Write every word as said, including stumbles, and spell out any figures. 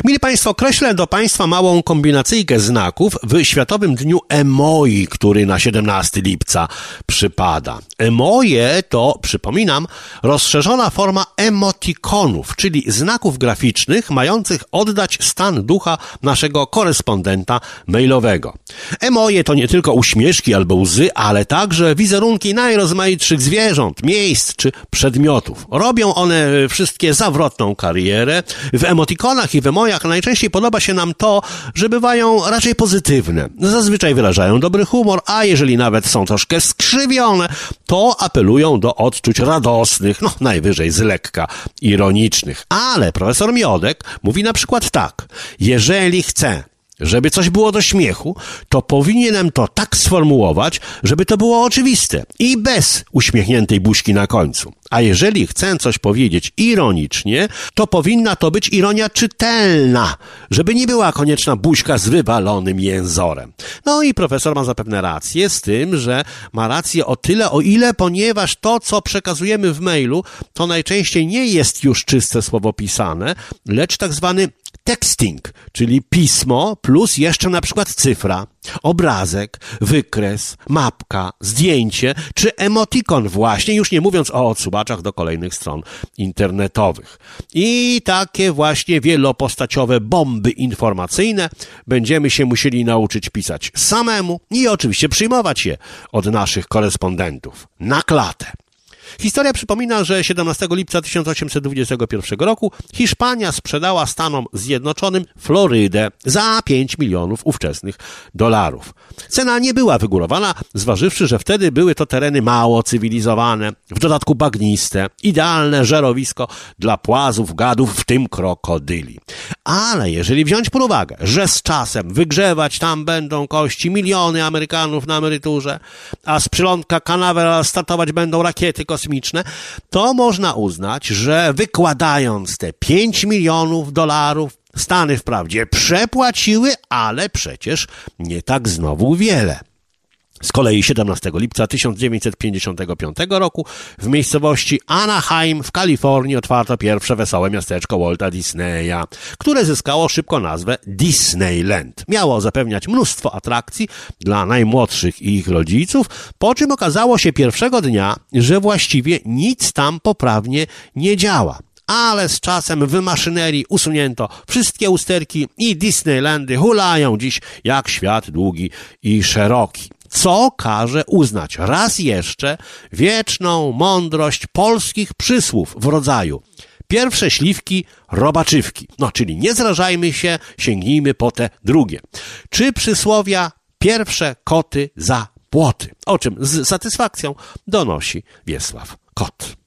Mili Państwo, kreślę do Państwa małą kombinacyjkę znaków w Światowym Dniu Emoi, który na siedemnastego lipca przypada. Emoje to, przypominam, rozszerzona forma emotikonów, czyli znaków graficznych mających oddać stan ducha naszego korespondenta mailowego. Emoje to nie tylko uśmieszki albo łzy, ale także wizerunki najrozmaitszych zwierząt, miejsc czy przedmiotów. Robią one wszystkie zawrotną karierę. W emotikonach i w emojach najczęściej podoba się nam to, że bywają raczej pozytywne. Zazwyczaj wyrażają dobry humor, a jeżeli nawet są troszkę skrzywione, to apelują do odczuć radosnych, no najwyżej z lekka ironicznych. Ale profesor Miodek mówi na przykład tak: jeżeli chcę, żeby coś było do śmiechu, to powinienem to tak sformułować, żeby to było oczywiste i bez uśmiechniętej buźki na końcu. A jeżeli chcę coś powiedzieć ironicznie, to powinna to być ironia czytelna, żeby nie była konieczna buźka z wywalonym jęzorem. No i profesor ma zapewne rację z tym, że ma rację o tyle, o ile, ponieważ to, co przekazujemy w mailu, to najczęściej nie jest już czyste słowo pisane, lecz tak zwany texting, czyli pismo plus jeszcze na przykład cyfra, obrazek, wykres, mapka, zdjęcie czy emotikon właśnie, już nie mówiąc o odsuwaczach do kolejnych stron internetowych. I takie właśnie wielopostaciowe bomby informacyjne będziemy się musieli nauczyć pisać samemu i oczywiście przyjmować je od naszych korespondentów na klatę. Historia przypomina, że siedemnastego lipca tysiąc osiemset dwudziestego pierwszego roku Hiszpania sprzedała Stanom Zjednoczonym Florydę za pięć milionów ówczesnych dolarów. Cena nie była wygórowana, zważywszy, że wtedy były to tereny mało cywilizowane, w dodatku bagniste, idealne żerowisko dla płazów, gadów, w tym krokodyli. Ale jeżeli wziąć pod uwagę, że z czasem wygrzewać tam będą kości miliony Amerykanów na emeryturze, a z przylądka Canaveral startować będą rakiety kosmiczne, to można uznać, że wykładając te pięć milionów dolarów, Stany wprawdzie przepłaciły, ale przecież nie tak znowu wiele. Z kolei siedemnastego lipca tysiąc dziewięćset pięćdziesiątego piątego roku w miejscowości Anaheim w Kalifornii otwarto pierwsze wesołe miasteczko Walta Disneya, które zyskało szybko nazwę Disneyland. Miało zapewniać mnóstwo atrakcji dla najmłodszych i ich rodziców, po czym okazało się pierwszego dnia, że właściwie nic tam poprawnie nie działa. Ale z czasem w maszynerii usunięto wszystkie usterki i Disneylandy hulają dziś jak świat długi i szeroki. Co każe uznać raz jeszcze wieczną mądrość polskich przysłów w rodzaju: pierwsze śliwki, robaczywki. No, czyli nie zrażajmy się, sięgnijmy po te drugie. Czy przysłowia pierwsze koty za płoty. O czym z satysfakcją donosi Wiesław Kot.